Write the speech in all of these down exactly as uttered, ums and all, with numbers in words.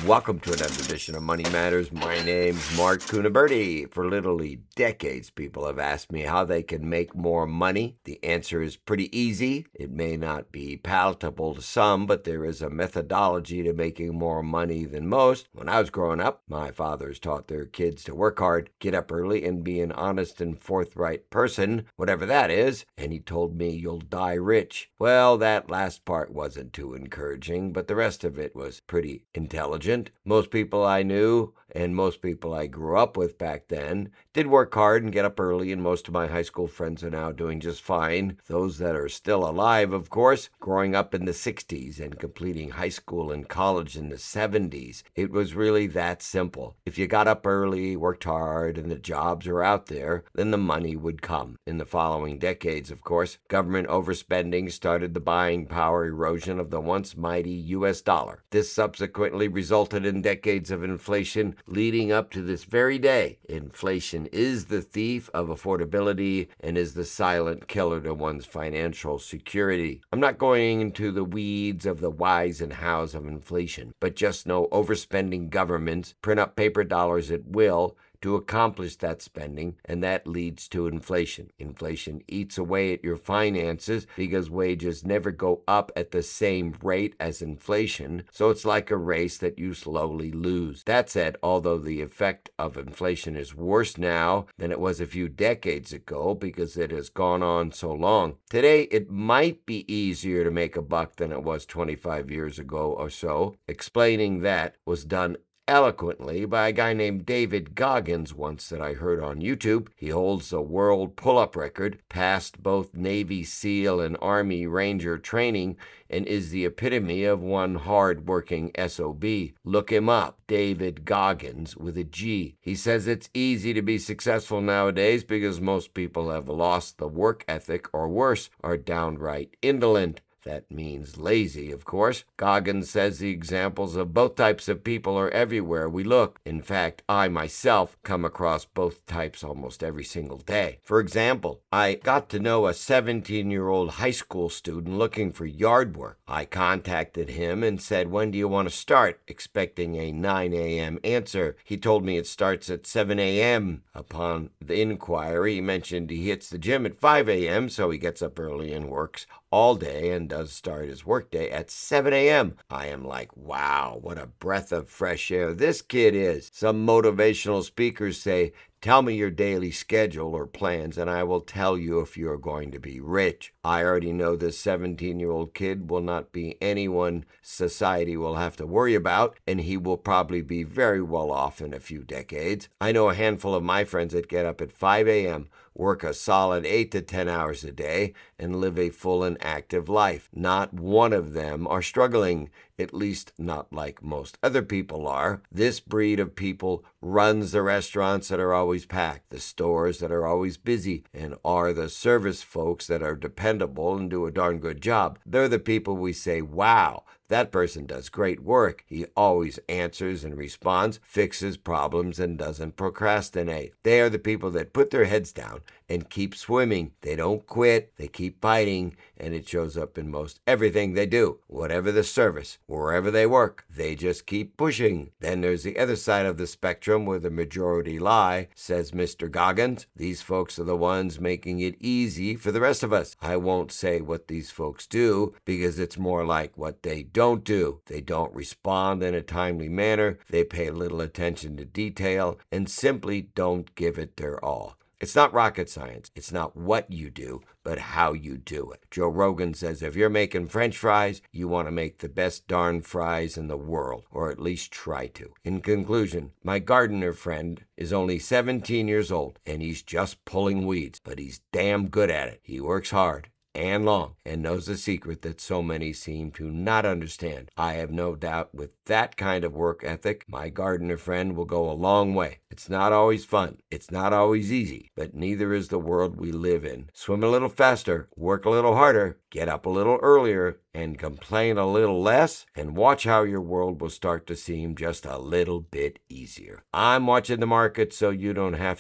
Welcome to another edition of Money Matters. My name's Mark Cunaberti. For literally decades, people have asked me how they can make more money. The answer is pretty easy. It may not be palatable to some, but there is a methodology to making more money than most. When I was growing up, my fathers taught their kids to work hard, get up early, and be an honest and forthright person, whatever that is. And he told me you'll die rich. Well, that last part wasn't too encouraging, but the rest of it was pretty intelligent. Most people I knew and most people I grew up with back then did work hard and get up early, and most of my high school friends are now doing just fine. Those that are still alive, of course, growing up in the sixties and completing high school and college in the seventies. It was really that simple. If you got up early, worked hard, and the jobs are out there, then the money would come. In the following decades, of course, government overspending started the buying power erosion of the once mighty U S dollar. This subsequently resulted in decades of inflation leading up to this very day. Inflation is the thief of affordability and is the silent killer to one's financial security. I'm not going into the weeds of the whys and hows of inflation, but just know overspending governments print up paper dollars at will to accomplish that spending, and that leads to inflation. Inflation eats away at your finances because wages never go up at the same rate as inflation, so it's like a race that you slowly lose. That said, although the effect of inflation is worse now than it was a few decades ago because it has gone on so long, today it might be easier to make a buck than it was twenty-five years ago or so. Explaining that was done eloquently by a guy named David Goggins once that I heard on YouTube. He holds the world pull-up record, passed both Navy SEAL and Army Ranger training, and is the epitome of one hard-working S O B. Look him up, David Goggins with a G. He says it's easy to be successful nowadays because most people have lost the work ethic, or worse, are downright indolent. That means lazy, of course. Goggins says the examples of both types of people are everywhere we look. In fact, I myself come across both types almost every single day. For example, I got to know a seventeen-year-old high school student looking for yard work. I contacted him and said, "When do you want to start?" expecting a nine a.m. answer. He told me it starts at seven a.m. Upon the inquiry, he mentioned he hits the gym at five a.m., so he gets up early and works all day and does start his workday at seven a.m. I am like, wow, what a breath of fresh air this kid is. Some motivational speakers say, "Tell me your daily schedule or plans, and I will tell you if you are going to be rich." I already know this seventeen-year-old kid will not be anyone society will have to worry about, and he will probably be very well off in a few decades. I know a handful of my friends that get up at five a.m., work a solid eight to ten hours a day, and live a full and active life. Not one of them are struggling, at least not like most other people are. This breed of people runs the restaurants that are always packed, the stores that are always busy, and are the service folks that are dependable and do a darn good job. They're the people we say, wow, that person does great work. He always answers and responds, fixes problems, and doesn't procrastinate. They are the people that put their heads down and keep swimming. They don't quit. They keep fighting, and it shows up in most everything they do. Whatever the service, wherever they work, they just keep pushing. Then there's the other side of the spectrum where the majority lie, says Mister Goggins. These folks are the ones making it easy for the rest of us. I won't say what these folks do because it's more like what they don't do. They don't respond in a timely manner. They pay little attention to detail and simply don't give it their all. It's not rocket science. It's not what you do, but how you do it. Joe Rogan says if you're making French fries, you want to make the best darn fries in the world, or at least try to. In conclusion, my gardener friend is only seventeen years old, and he's just pulling weeds, but he's damn good at it. He works hard and long, and knows the secret that so many seem to not understand. I have no doubt with that kind of work ethic, my gardener friend will go a long way. It's not always fun. It's not always easy, but neither is the world we live in. Swim a little faster, work a little harder, get up a little earlier, and complain a little less, and watch how your world will start to seem just a little bit easier. I'm watching the market so you don't have to.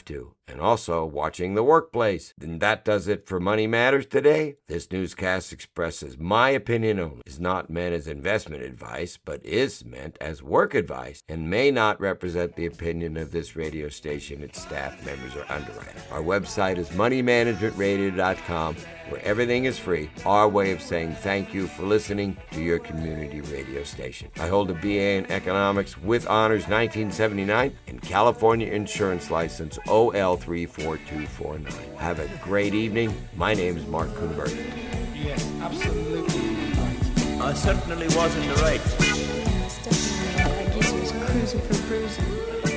and also watching The Workplace. And that does it for Money Matters today. This newscast expresses my opinion only, is not meant as investment advice, but is meant as work advice, and may not represent the opinion of this radio station, its staff, members, or underwriters. Our website is money management radio dot com, where everything is free, our way of saying thank you for listening to your community radio station. I hold a B A in Economics with honors nineteen seventy-nine and California Insurance License O L three four two four nine. Have a great evening. My name is Mark Kuhneberg. Yes, absolutely right. I certainly was in the right. Yes, definitely. I guess he was cruising for bruising.